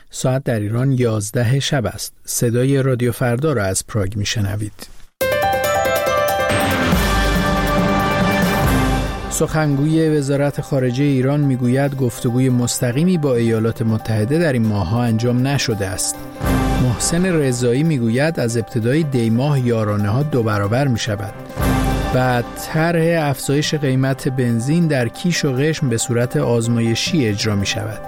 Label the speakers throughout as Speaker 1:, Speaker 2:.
Speaker 1: ساعت در ایران 11 شب است. صدای رادیو فردا را از پراگ میشنوید. سخنگوی وزارت خارجه ایران میگوید گفتگوی مستقیمی با ایالات متحده در این ماه‌ها انجام نشده است. محسن رضایی میگوید از ابتدای دی ماه یارانه‌ها 2 برابر میشود. و طرح افزایش قیمت بنزین در کیش و قشم به صورت آزمایشی اجرا می شود.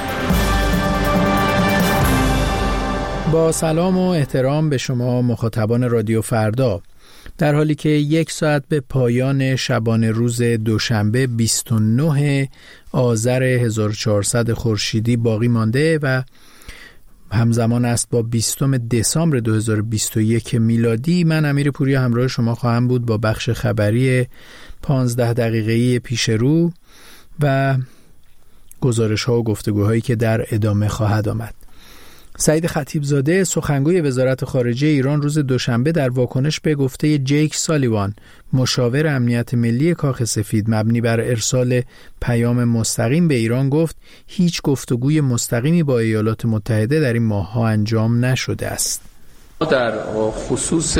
Speaker 1: با سلام و احترام به شما مخاطبان رادیو فردا، در حالی که 1 ساعت به پایان شبانه روز دوشنبه 29 آذر 1400 خورشیدی باقی مانده و همزمان است با 20 دسامبر 2021 میلادی، من امیرپوری همراه شما خواهم بود با بخش خبری 15 دقیقه‌ای پیش رو و گزارش‌ها و گفتگوهایی که در ادامه خواهد آمد. سعید خطیبزاده سخنگوی وزارت خارجه ایران روز دوشنبه در واکنش به گفته جیک سالیوان، مشاور امنیت ملی کاخ سفید، مبنی بر ارسال پیام مستقیم به ایران گفت هیچ گفتگوی مستقیمی با ایالات متحده در این ماه‌ها انجام نشده است.
Speaker 2: در خصوص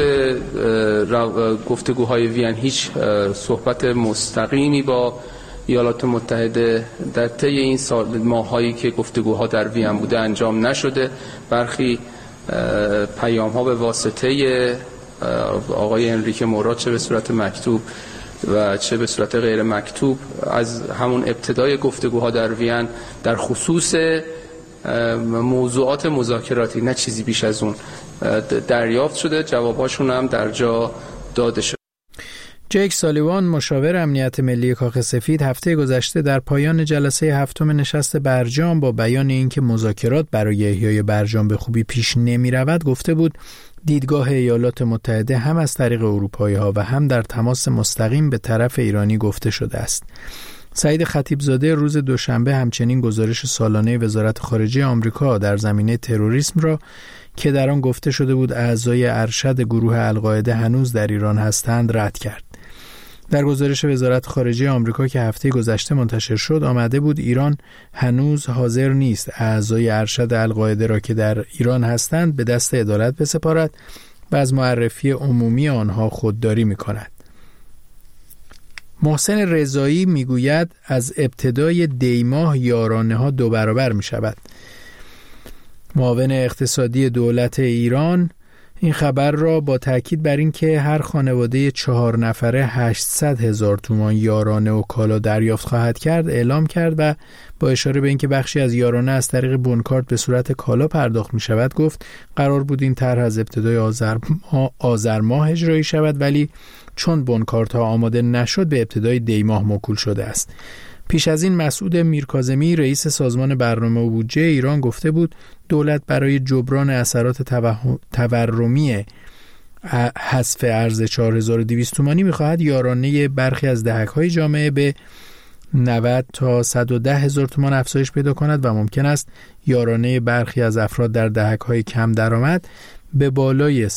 Speaker 2: گفتگوهای وین هیچ صحبت مستقیمی با ایالات متحده در طی این ماهایی که گفتگوها در وین بوده انجام نشده. برخی پیام‌ها به واسطه آقای انریکه مورا چه به صورت مکتوب و چه به صورت غیر مکتوب از همون ابتدای گفتگوها در وین در خصوص موضوعات مذاکراتی، نه چیزی بیش از اون، دریافت شده. جواباشون هم در جا داده شده.
Speaker 1: جیک سالیوان مشاور امنیت ملی کاخ سفید هفته گذشته در پایان جلسه 7 نشست برجام با بیان اینکه مذاکرات برای احیای برجام به خوبی پیش نمی رود گفته بود دیدگاه ایالات متحده هم از طریق اروپایی‌ها و هم در تماس مستقیم به طرف ایرانی گفته شده است. سعید خطیبزاده روز دوشنبه همچنین گزارش سالانه وزارت خارجه آمریکا در زمینه تروریسم را که در آن گفته شده بود اعضای ارشد گروه القاعده هنوز در ایران هستند رد کرد. در گزارش وزارت خارجه آمریکا که هفته گذشته منتشر شد آمده بود ایران هنوز حاضر نیست اعضای ارشد القاعده را که در ایران هستند به دست عدالت بسپارد و از معرفی عمومی آنها خودداری می‌کند. محسن رضایی میگوید از ابتدای دی ماه یارانه‌ها 2 برابر می‌شود. معاون اقتصادی دولت ایران این خبر را با تاکید بر این که هر خانواده 4 نفره 800,000 تومان یارانه و کالا دریافت خواهد کرد اعلام کرد و با اشاره به اینکه بخشی از یارانه از طریق بونکارت به صورت کالا پرداخت می شود گفت قرار بود این طرح از ابتدای آذر ماه اجرایی شود، ولی چون بونکارت ها آماده نشد به ابتدای دی ماه موکول شده است. پیش از این مسعود میرکاظمی رئیس سازمان برنامه و بودجه ایران گفته بود دولت برای جبران اثرات تورمی حذف ارز 4200 تومانی می‌خواهد یارانه برخی از دهک‌های جامعه به 90 تا 110,000 تومان افزایش پیدا کند و ممکن است یارانه برخی از افراد در دهک‌های کم درآمد به بالای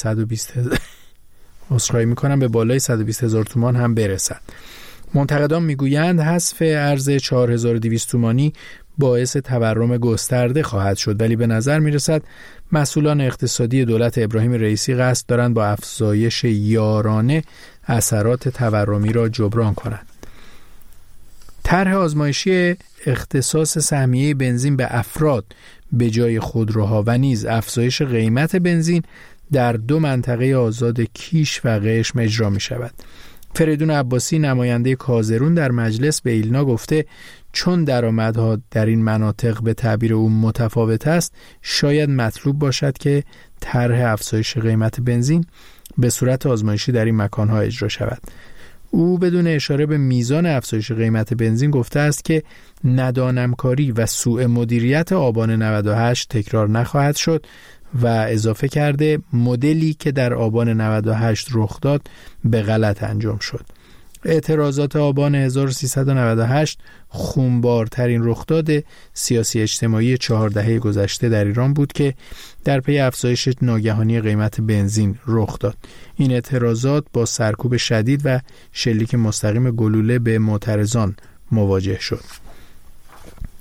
Speaker 1: 120,000 تومان هم برسد. منتقدان میگویند حذف ارز 4200 تومانی باعث تورم گسترده خواهد شد، ولی به نظر میرسد مسئولان اقتصادی دولت ابراهیم رئیسی قصد دارند با افزایش یارانه اثرات تورمی را جبران کنند. طرح آزمایشی اختصاص سهمیه بنزین به افراد به جای خودروها و نیز افزایش قیمت بنزین در 2 منطقه آزاد کیش و قشم اجرا می شود. فریدون عباسی نماینده کازرون در مجلس به ایلنا گفته چون درآمدها در این مناطق به تعبیر او متفاوت است شاید مطلوب باشد که طرح افزایش قیمت بنزین به صورت آزمایشی در این مکانها اجرا شود. او بدون اشاره به میزان افزایش قیمت بنزین گفته است که ندانمکاری و سوء مدیریت آبان 98 تکرار نخواهد شد و اضافه کرده مدلی که در آبان 98 رخ داد به غلط انجام شد. اعتراضات آبان 1398 خونبارترین رخداد سیاسی اجتماعی 4 دهه گذشته در ایران بود که در پی افزایش ناگهانی قیمت بنزین رخ داد. این اعتراضات با سرکوب شدید و شلیک مستقیم گلوله به معترضان مواجه شد.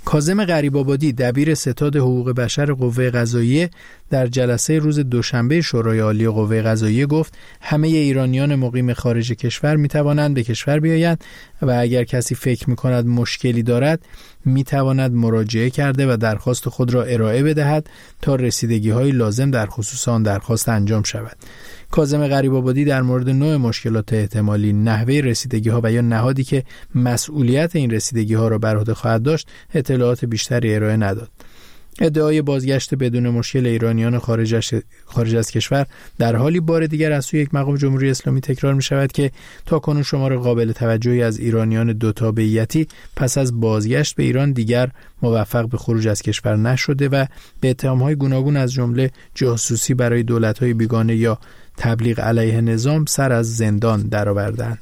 Speaker 1: کاظم غریب‌آبادی دبیر ستاد حقوق بشر قوه قضاییه در جلسه روز دوشنبه شورای عالی قوه قضاییه گفت همه ایرانیان مقیم خارج کشور می توانند به کشور بیایند و اگر کسی فکر می کند مشکلی دارد می تواند مراجعه کرده و درخواست خود را ارائه بدهد تا رسیدگی‌های لازم در خصوص آن درخواست انجام شود. کاظم غریب‌آبادی در مورد نوع مشکلات احتمالی، نحوه رسیدگی‌ها و یا نهادی که مسئولیت این رسیدگی‌ها را بر عهده خواهد داشت اطلاعات بیشتری ارائه نداد. ادعای بازگشت بدون مشکل ایرانیان خارج از کشور در حالی بار دیگر از سوی یک مقام جمهوری اسلامی تکرار می شود که تاکنون شمار قابل توجهی از ایرانیان دو تابعیتی پس از بازگشت به ایران دیگر موفق به خروج از کشور نشده و به اتهام‌های گوناگون از جمله جاسوسی برای دولت‌های بیگانه یا تبلیغ علیه نظام سر از زندان درآوردند.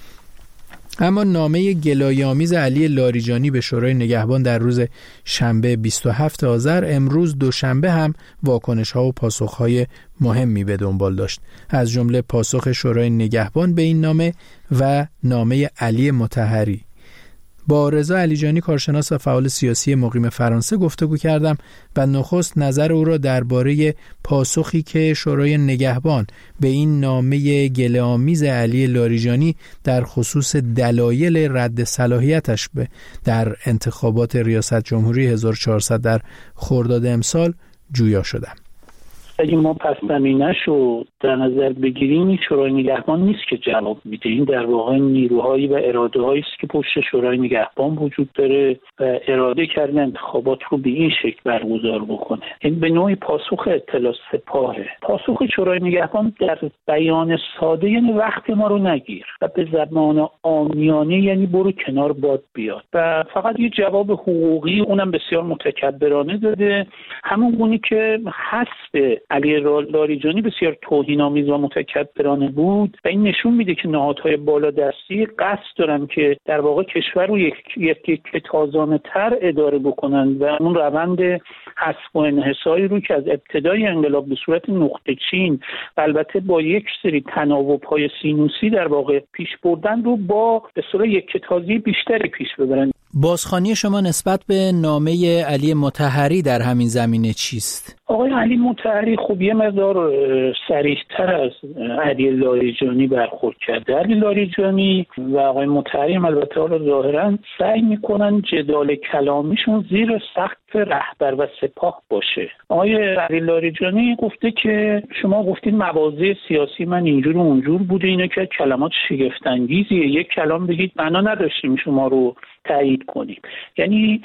Speaker 1: اما نامه گلایه‌آمیز علی لاریجانی به شورای نگهبان در روز شنبه 27 آذر امروز دوشنبه هم واکنش‌ها و پاسخ‌های مهمی به دنبال داشت، از جمله پاسخ شورای نگهبان به این نامه و نامه علی مطهری. با رضا علیجانی کارشناس و فعال سیاسی مقیم فرانسه گفتگو کردم و نخست نظر او را درباره پاسخی که شورای نگهبان به این نامه گله‌آمیز علی لاریجانی در خصوص دلایل رد صلاحیتش در انتخابات ریاست جمهوری 1400 در خرداد امسال جویا شدم.
Speaker 3: اگه ما پس زمینه‌اش رو در نظر بگیریم، این شورای نگهبان نیست که جواب میده. این در واقع نیروهایی و اراده‌هایی است که پشت شورای نگهبان وجود داره و اراده کردن انتخابات رو به این شکل برگزار بکنه. این به نوعی پاسخ اطلاع سپاهه. پاسخ شورای نگهبان در بیان ساده یعنی وقت ما رو نگیر و به زبان عامیانه یعنی برو کنار باد بیاد و فقط یه جواب حقوقی، اونم بسیار متکبرانه داده، همون گونه که حسب علی لاریجانی بسیار توهین‌آمیز و متکبرانه بود و این نشون میده که نهادهای بالادستی قصد دارن که در واقع کشور رو یک تازانه‌تر اداره بکنن و اون روند حذف و انحصاری رو که از ابتدای انقلاب به صورت نقطه چین و البته با یک سری تناوب‌های سینوسی در واقع پیش بردن رو با به صورت یک تازی بیشتری پیش ببرن.
Speaker 1: بازخوانی شما نسبت به نامه علی مطهری در همین زمینه چیست؟
Speaker 3: آقای علی مطهری خب یه مقدار صریح‌تر از علی لاریجانی برخورد کرده. علی لاریجانی و آقای مطهری البته حالا ظاهراً سعی میکنن جدال کلامیشون زیر سقف رهبر و سپاه باشه. آقای علی لاریجانی گفته که شما گفتید مواضع سیاسی من اینجور و اونجور بوده، اینه که کلمات شگفت‌انگیزیه، یک کلام بگید معنا نداشتیم شما رو تایید کنیم. یعنی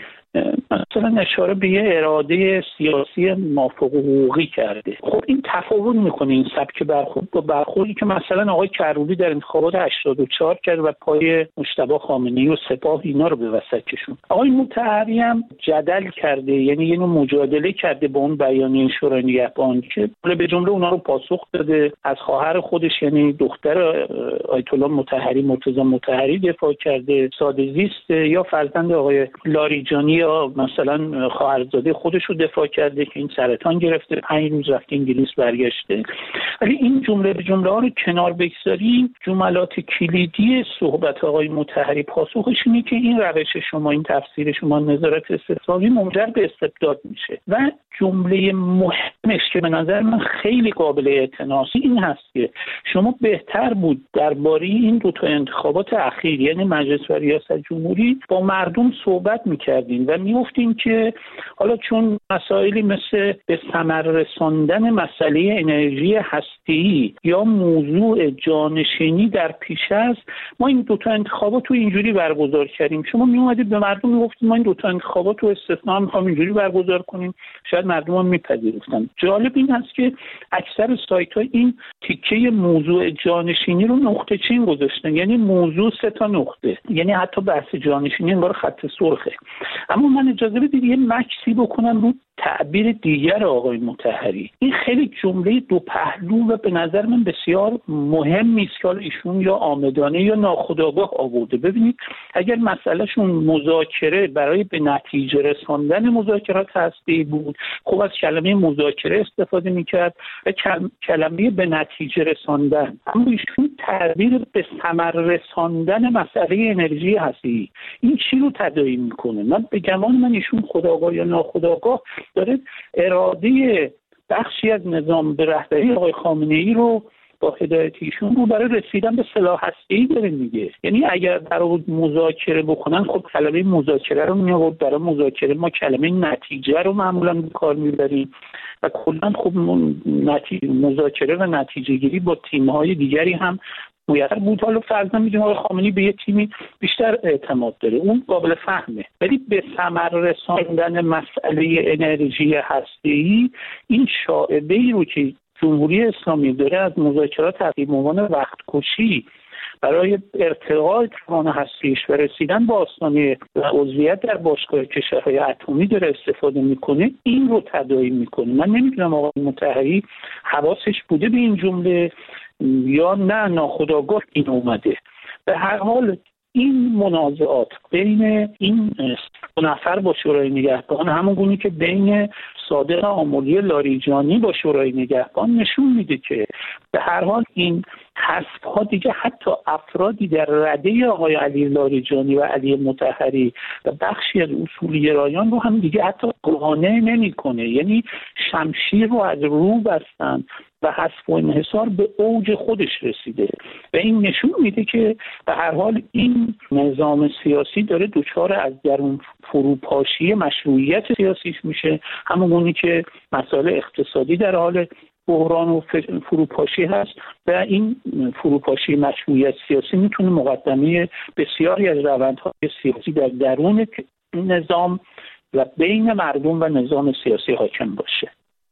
Speaker 3: مثلا اشاره به یه اراده سیاسی موافق حقوقی کرده. خب این تفاوت میکنه این سبک برخورد با برخوردی که مثلا آقای کروبی در انتخابات 84 کرد و پای مجتبی خامنه‌ای و سپاه اینا رو به وسط کشوند. آقای مطهری هم جدل کرده، یعنی یه نوع مجادله کرده با اون بیانیه شورای نگهبان که به جمله اونا رو پاسخ داده، از خواهر خودش یعنی دختر آیت الله مطهری مرتضی مطهری دفاع کرده، ساده زیست یا فرزند آقای لاریجانی یا مثلا خواهرزاده خودش رو دفاع کرده که این سرطان گرفته 5 روز رفته انگلیس برگشته. ولی این جمله به جمله ها رو کنار بگذاریم، جملات کلیدی صحبت آقای مطهری پاسخش اینه که این روش شما، این تفسیر شما نظارت استثنایی منجر به استبداد میشه و جمله مهمش که به نظر من خیلی قابل اعتناست این هست که شما بهتر بود درباره این دو تا انتخابات اخیر یعنی مجلس و ریاست جمهوری با مردم صحبت میکردین و میگفتین که حالا چون مسائلی مثل به ثمر رساندن مسئله انرژی هسته‌ای یا موضوع جانشینی در پیش است، ما این دو تا انتخابات رو اینجوری برگزار کردیم. شما میومدید به مردم میگفتید ما این دو تا انتخابات رو استثنا می‌خوام اینجوری برگزار کنیم، شاید مردم هم میپذیرفتن. جالب این است که اکثر سایت‌ها این تیکه موضوع جانشینی رو نقطه چین گذاشتن، یعنی موضوع 3 تا نقطه، یعنی حتی بحث جانشینی انگار خط سرخه. اما من اجازه بدید یه مکسی بکنم رو تعبیر دیگر آقای مطهری، این خیلی جمله دو پهلو و به نظر من بسیار مهمی است که ایشون یا عامدانه یا ناخودآگاه آورده. ببینید اگر مسئلهشون مذاکره برای به نتیجه رساندن مذاکرات هسته‌ای بود، خب از کلمه مذاکره استفاده میکرد و کلمه به نتیجه رساندن، اما ایشون تعبیر به ثمر رساندن مسئله انرژی هسته‌ای، این چی رو تداعی میکنه؟ من به گمان من ایشون خودآگاه یا ناخودآگاه داره اراده بخشی از نظام به رهبری آقای خامنه‌ای رو با هدایت ایشون رو برای رسیدن به سلاح هسته‌ای داره میگه. یعنی اگر برای مذاکره بکنن، خب کلمه مذاکره رو میآورد، برای مذاکره ما کلمه نتیجه رو معمولا به کار میبریم و کلا خب مذاکره و نتیجه گیری با تیم‌های دیگری هم می‌آید بود. حالا فرضاً می‌دونیم آقای خامنه‌ای به یه تیمی بیشتر اعتماد داره، اون قابل فهمه، ولی به ثمر رساندن مسئله انرژی هسته‌ای این شائبه‌ای رو که جمهوری اسلامی داره از مذاکرات تقریبا عنوان وقت کشی برای ارتقاء توان هستیش و رسیدن به آستانه عضویت در باشگاه کشورهای اتمی داره استفاده میکنه، این رو تداعی میکنه. من نمیدونم آقای مطهری حواسش بوده به این جمله یا نه ناخودآگاه این اومده. به هر حال این منازعات بین این دو نفر با شورای نگهبان، همون گونه که بین صادق آملی لاریجانی با شورای نگهبان، نشون میده که به هر حال این حذف‌ها دیگه حتی افرادی در رده آقای علی لاریجانی و علی مطهری و بخشی از اصولگرایان رو هم دیگه حتی قانع نمی‌کنه. یعنی شمشیر رو از رو بستن و حذف و انحصار به اوج خودش رسیده و این نشون میده که به هر حال این نظام سیاسی داره دچار از درون فروپاشی مشروعیت سیاسیش میشه، همونی که مسائل اقتصادی در حال بحران و فروپاشی هست و این فروپاشی مشروعیت سیاسی میتونه مقدمه بسیاری از روندهای سیاسی در درون نظام و بین مردم و نظام سیاسی حاکم باشه.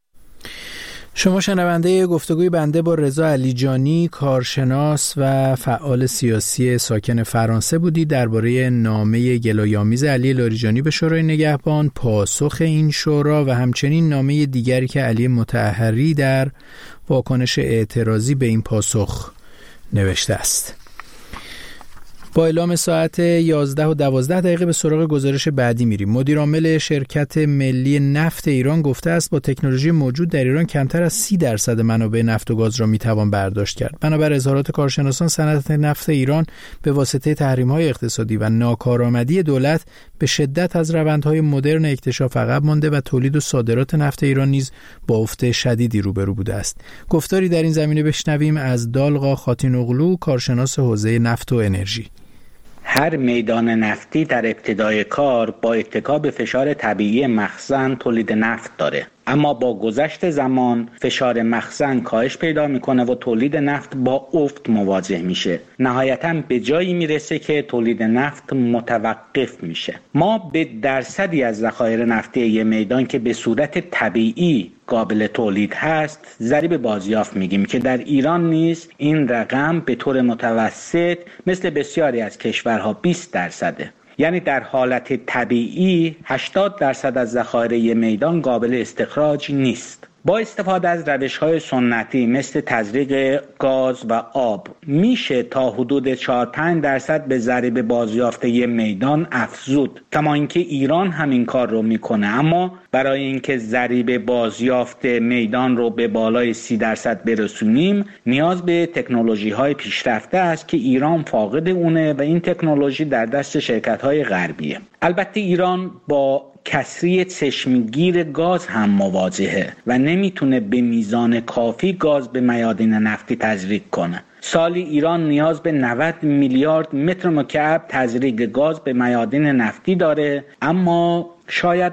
Speaker 1: شما شنونده گفتگوی بنده با رضا علیجانی، کارشناس و فعال سیاسی ساکن فرانسه بودید درباره نامه گلایه‌آمیز علی لاریجانی به شورای نگهبان، پاسخ این شورا و همچنین نامه دیگری که علی مطهری در واکنش اعتراضی به این پاسخ نوشته است. با اعلام ساعت 11:12 به سراغ گزارش بعدی میریم. مدیر عامل شرکت ملی نفت ایران گفته است با تکنولوژی موجود در ایران کمتر از 30% منابع نفت و گاز را میتوان برداشت کرد. بنابر اظهارات کارشناسان، صنعت نفت ایران به واسطه تحریم‌های اقتصادی و ناکارآمدی دولت به شدت از روندهای مدرن اکتشاف عقب مانده و تولید و صادرات نفت ایران نیز با افت شدیدی روبرو بوده است. گفتاری در این زمینه بشنویم از دالقا خاتینوغلو، کارشناس حوزه نفت و انرژی.
Speaker 4: هر میدان نفتی در ابتدای کار با اتکا به فشار طبیعی مخزن تولید نفت داره، اما با گذشت زمان فشار مخزن کاهش پیدا میکنه و تولید نفت با افت مواجه میشه. نهایتاً به جایی میرسه که تولید نفت متوقف میشه. ما به درصدی از ذخایر نفتی یه میدان که به صورت طبیعی قابل تولید هست ضریب بازیافت میگیم که در ایران نیز این رقم به طور متوسط مثل بسیاری از کشورها 20%. یعنی در حالت طبیعی 80% از ذخایر میدان قابل استخراج نیست. با استفاده از روش‌های سنتی مثل تزریق گاز و آب میشه تا حدود 4-5% به ضریب بازیافت میدان افزود. کما اینکه ایران همین کار رو میکنه، اما برای اینکه ضریب بازیافت میدان رو به بالای 30% برسونیم نیاز به تکنولوژی‌های پیشرفته است که ایران فاقد اونه و این تکنولوژی در دست شرکت‌های غربیه. البته ایران با کسری چشمگیر گاز هم مواجهه و نمیتونه به میزان کافی گاز به میادین نفتی تزریق کنه. سالی ایران نیاز به 90 میلیارد متر مکعب تزریق گاز به میادین نفتی داره، اما شاید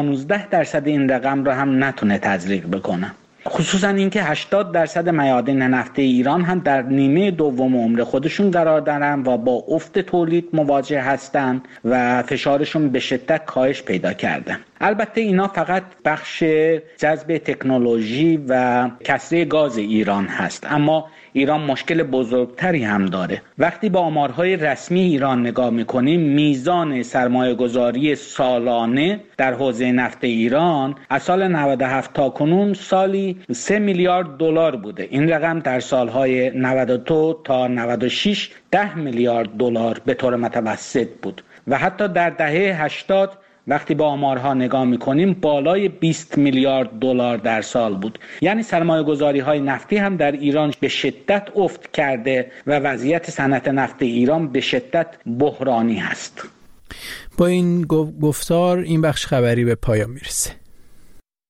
Speaker 4: 15% این رقم رو هم نتونه تزریق بکنه. خصوصا اینکه 80% میادین نفتی ایران هم در نیمه دوم عمر خودشون قرار دارن و با افت تولید مواجه هستن و فشارشون به شدت کاهش پیدا کرده. البته اینا فقط بخش جذب تکنولوژی و کسری گاز ایران هست، اما ایران مشکل بزرگتری هم داره. وقتی با آمارهای رسمی ایران نگاه میکنیم، میزان سرمایه‌گذاری سالانه در حوزه نفت ایران از سال 97 تا کنون سالی 3 میلیارد دلار بوده. این رقم در سالهای 92 تا 96 10 میلیارد دلار به طور متوسط بود و حتی در دهه 80 وقتی با آمارها نگاه میکنیم بالای 20 میلیارد دلار در سال بود. یعنی سرمایه‌گذاری‌های نفتی هم در ایران به شدت افت کرده و وضعیت صنعت نفت ایران به شدت بحرانی هست.
Speaker 1: با این گفتار این بخش خبری به پایان میرسه.